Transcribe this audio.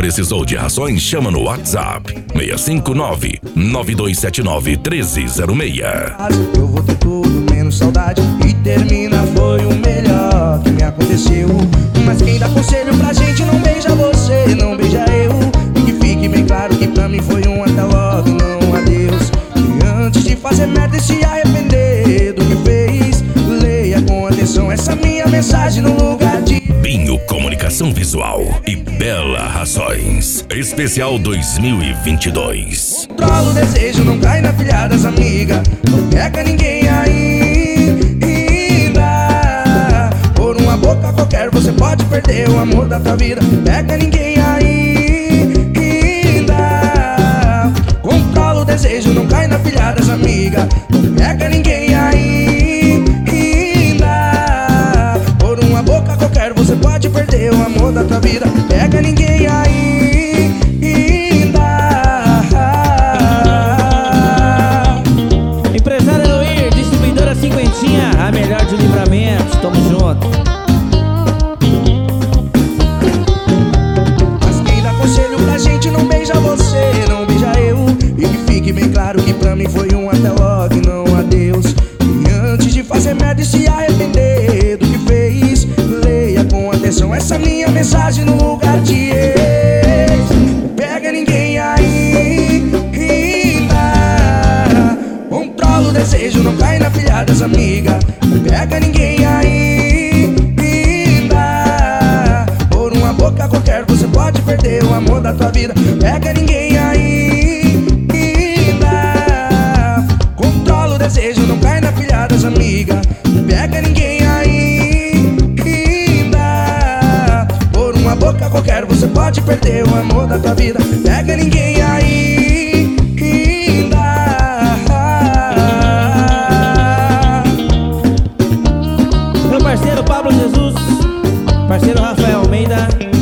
Precisou de rações? Chama no WhatsApp 659-9279-1306. Eu vou ter tudo menos saudade e termina, foi o melhor que me aconteceu. Mas quem dá conselho pra gente não beija você, não beija eu. E que fique bem claro que pra mim foi um até logo, não adeus. E antes de fazer merda e se arrepender do que fez, leia com atenção essa minha mensagem no lugar de Binho Comunicação Visual e Bela Rações Especial 2022. Controla o desejo, não cai na pilha das amigas. Não pega ninguém ainda. Por uma boca qualquer você pode perder o amor da tua vida. Pega ninguém ainda. Controla o desejo, não cai na pilha das amigas. Não pega ninguém ainda. Por uma boca qualquer você pode perder o amor da tua vida. Pega ninguém ainda. Empresário Eloir, distribuidora Cinquentinha, a melhor de Livramento, tamo junto. Mas quem dá conselho pra gente não beija você, não beija eu. E que fique bem claro que pra mim foi um até logo e não adeus. E antes de fazer merda e se arrepender do que fez, leia com atenção essa minha mensagem no lugar de ex. Não pega ninguém ainda. Controla o desejo, não cai na pilha das amigas. Não pega ninguém ainda. Por uma boca qualquer você pode perder o amor da tua vida. Pega ninguém ainda. Controla o desejo, não cai na pilha das amigas. Não pega ninguém ainda. Por uma boca qualquer você pode perder o amor da tua vida. Pega ninguém ainda. Meu parceiro Pablo Jesus, parceiro Rafael Almeida,